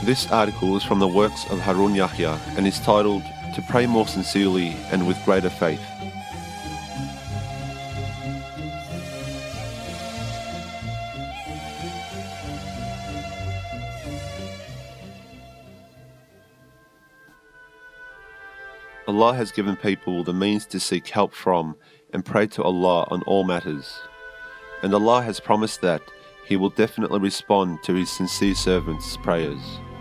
This article is from the works of Harun Yahya and is titled To Pray More Sincerely and with Greater Faith. Allah has given people the means to seek help from and pray to Allah on all matters. And Allah has promised that He will definitely respond to His sincere servants' prayers.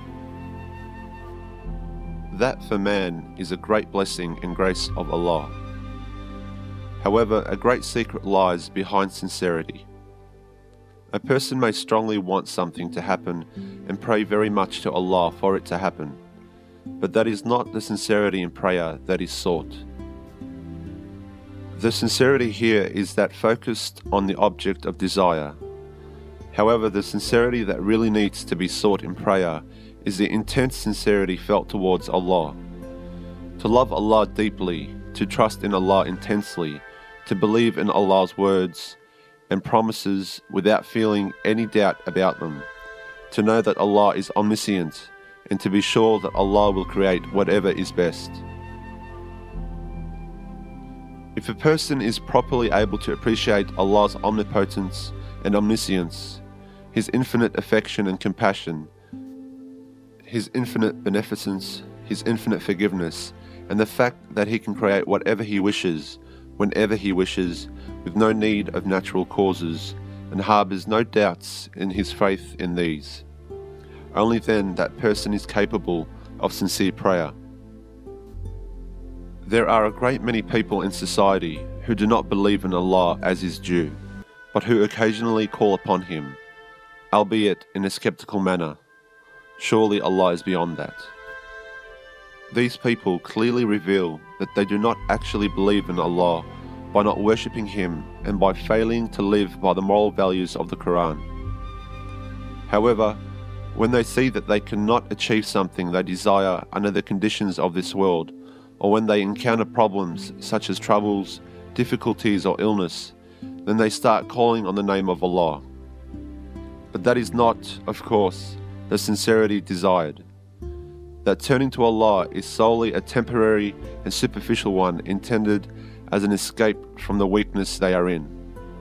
That for man is a great blessing and grace of Allah. However, a great secret lies behind sincerity. A person may strongly want something to happen and pray very much to Allah for it to happen, but that is not the sincerity in prayer that is sought. The sincerity here is that focused on the object of desire. However, the sincerity that really needs to be sought in prayer is the intense sincerity felt towards Allah. To love Allah deeply, to trust in Allah intensely, to believe in Allah's words and promises without feeling any doubt about them, to know that Allah is omniscient, and to be sure that Allah will create whatever is best. If a person is properly able to appreciate Allah's omnipotence and omniscience, His infinite affection and compassion, His infinite beneficence, His infinite forgiveness, and the fact that He can create whatever He wishes, whenever He wishes, with no need of natural causes, and harbours no doubts in his faith in these, only then that person is capable of sincere prayer. There are a great many people in society who do not believe in Allah as is due, but who occasionally call upon Him, albeit in a skeptical manner. Surely Allah is beyond that. These people clearly reveal that they do not actually believe in Allah by not worshipping Him and by failing to live by the moral values of the Quran. However, when they see that they cannot achieve something they desire under the conditions of this world, or when they encounter problems such as troubles, difficulties or illness, then they start calling on the name of Allah. But that is not, of course, the sincerity desired. That turning to Allah is solely a temporary and superficial one intended as an escape from the weakness they are in.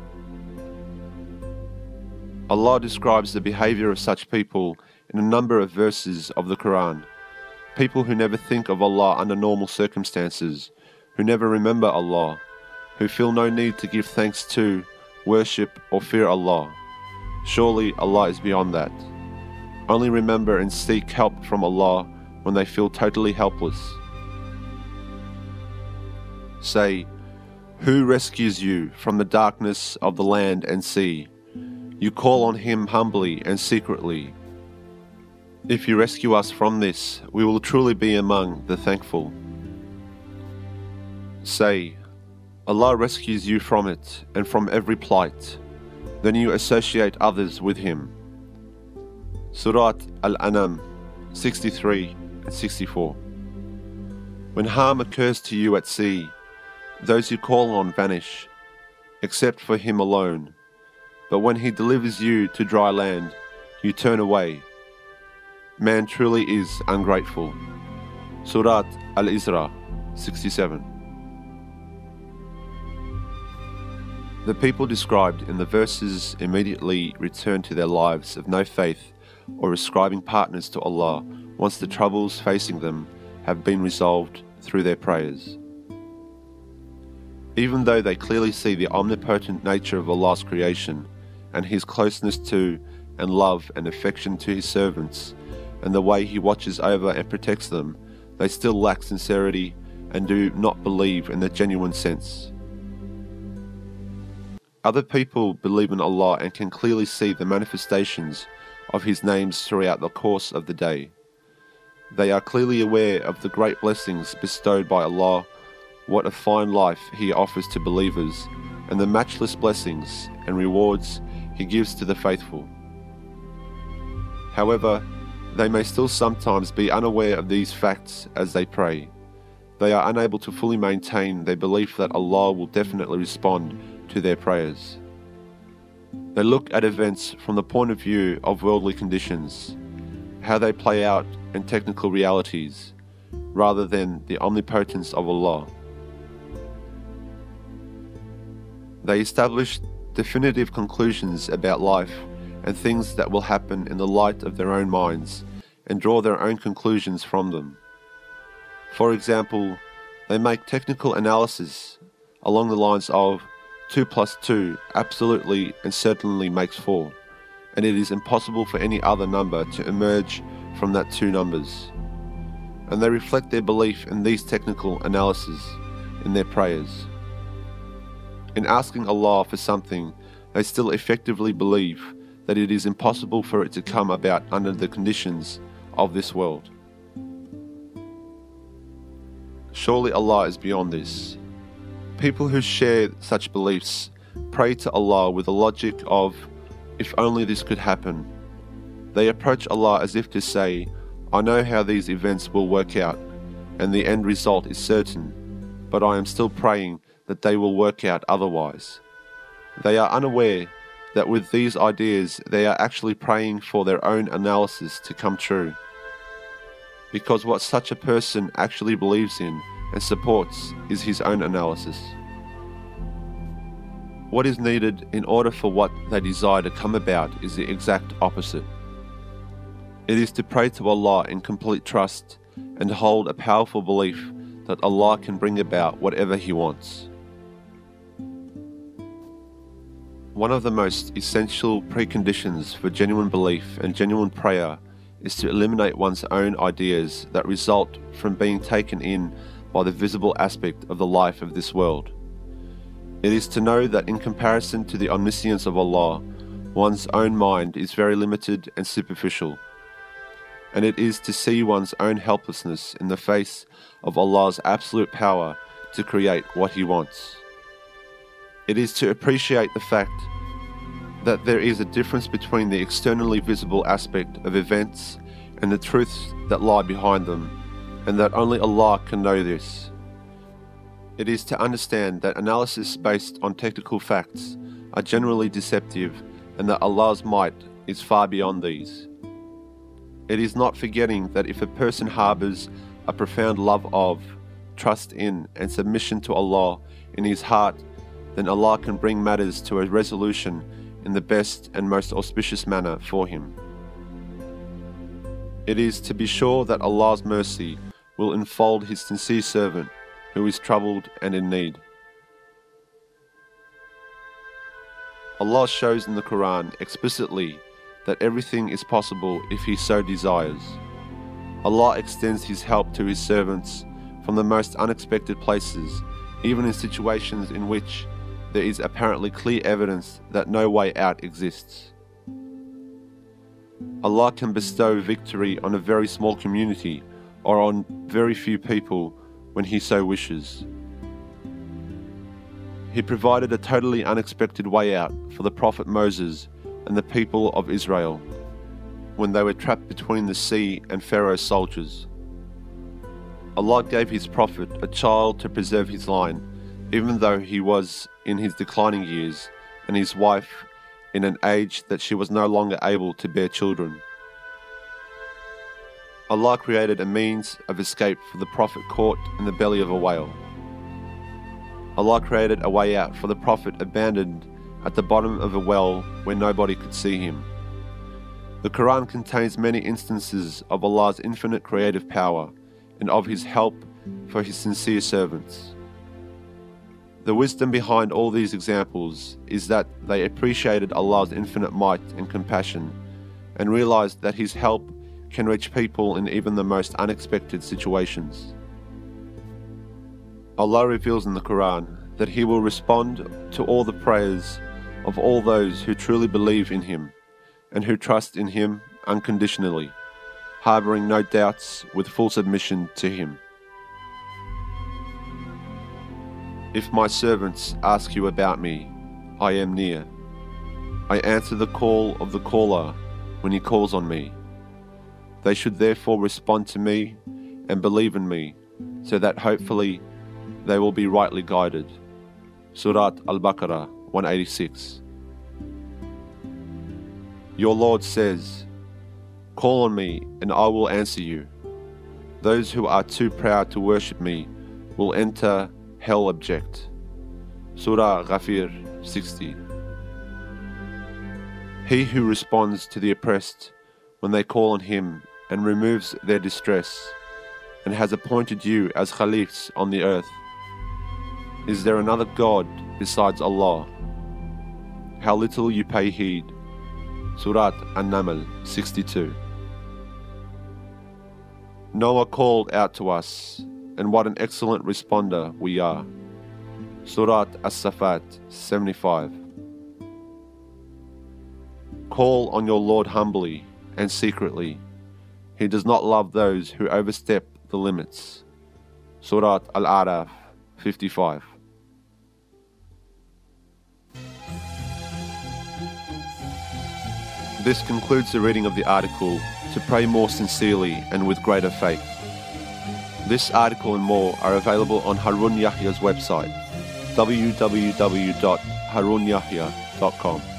Allah describes the behavior of such people in a number of verses of the Quran. People who never think of Allah under normal circumstances, who never remember Allah, who feel no need to give thanks to, worship or fear Allah. Surely Allah is beyond that. Only remember and seek help from Allah when they feel totally helpless. Say, who rescues you from the darkness of the land and sea? You call on Him humbly and secretly. If you rescue us from this, we will truly be among the thankful. Say, Allah rescues you from it and from every plight. Then you associate others with Him. Surat Al-An'am 63 and 64. When harm occurs to you at sea, those you call on vanish, except for Him alone. But when He delivers you to dry land, you turn away. Man truly is ungrateful. Surat Al-Isra 67. The people described in the verses immediately return to their lives of no faith or ascribing partners to Allah once the troubles facing them have been resolved through their prayers. Even though they clearly see the omnipotent nature of Allah's creation and His closeness to and love and affection to His servants and the way He watches over and protects them, they still lack sincerity and do not believe in the genuine sense. Other people believe in Allah and can clearly see the manifestations of His names throughout the course of the day. They are clearly aware of the great blessings bestowed by Allah, what a fine life He offers to believers, and the matchless blessings and rewards He gives to the faithful. However, they may still sometimes be unaware of these facts as they pray. They are unable to fully maintain their belief that Allah will definitely respond to their prayers. They look at events from the point of view of worldly conditions. how they play out in technical realities, rather than the omnipotence of Allah. They establish definitive conclusions about life and things that will happen in the light of their own minds and draw their own conclusions from them. For example, they make technical analysis along the lines of 2 plus 2 absolutely and certainly makes 4, and it is impossible for any other number to emerge from that two numbers. And they reflect their belief in these technical analyses in their prayers. In asking Allah for something, they still effectively believe that it is impossible for it to come about under the conditions of this world. Surely Allah is beyond this. People who share such beliefs pray to Allah with the logic of, if only this could happen. They approach Allah as if to say, I know how these events will work out, and the end result is certain, but I am still praying that they will work out otherwise. They are unaware that with these ideas they are actually praying for their own analysis to come true. Because what such a person actually believes in and supports is his own analysis. What is needed in order for what they desire to come about is the exact opposite. It is to pray to Allah in complete trust and hold a powerful belief that Allah can bring about whatever He wants. One of the most essential preconditions for genuine belief and genuine prayer is to eliminate one's own ideas that result from being taken in by the visible aspect of the life of this world. It is to know that in comparison to the omniscience of Allah, one's own mind is very limited and superficial. And it is to see one's own helplessness in the face of Allah's absolute power to create what He wants. It is to appreciate the fact that there is a difference between the externally visible aspect of events and the truths that lie behind them, and that only Allah can know this. It is to understand that analysis based on technical facts are generally deceptive, and that Allah's might is far beyond these. It is not forgetting that if a person harbors a profound love of, trust in, and submission to Allah in his heart, then Allah can bring matters to a resolution in the best and most auspicious manner for him. It is to be sure that Allah's mercy will enfold His sincere servant who is troubled and in need. Allah shows in the Quran explicitly that everything is possible if He so desires. Allah extends His help to His servants from the most unexpected places, even in situations in which there is apparently clear evidence that no way out exists. Allah can bestow victory on a very small community or on very few people when He so wishes. He provided a totally unexpected way out for the Prophet Moses and the people of Israel when they were trapped between the sea and Pharaoh's soldiers. Allah gave His Prophet a child to preserve his line, even though he was in his declining years, and his wife in an age that she was no longer able to bear children. Allah created a means of escape for the Prophet caught in the belly of a whale. Allah created a way out for the Prophet abandoned at the bottom of a well where nobody could see him. The Quran contains many instances of Allah's infinite creative power and of His help for His sincere servants. The wisdom behind all these examples is that they appreciated Allah's infinite might and compassion and realized that His help can reach people in even the most unexpected situations. Allah reveals in the Quran that He will respond to all the prayers of all those who truly believe in Him and who trust in Him unconditionally, harboring no doubts with full submission to Him. If my servants ask you about me, I am near. I answer the call of the caller when he calls on me. They should therefore respond to me and believe in me, so that hopefully they will be rightly guided. Surat Al-Baqarah 186. Your Lord says, Call on me, and I will answer you. Those who are too proud to worship me will enter hell abject. Surah Ghafir 60. He who responds to the oppressed when they call on him and removes their distress, and has appointed you as caliphs on the earth. Is there another God besides Allah? How little you pay heed. Surat An-Naml 62. Noah called out to us, and what an excellent responder we are. Surat As-Safat 75. Call on your Lord humbly and secretly. He does not love those who overstep the limits. Surat Al-A'raf 55. This concludes the reading of the article, To Pray More Sincerely and with Greater Faith. This article and more are available on Harun Yahya's website, www.harunyahya.com.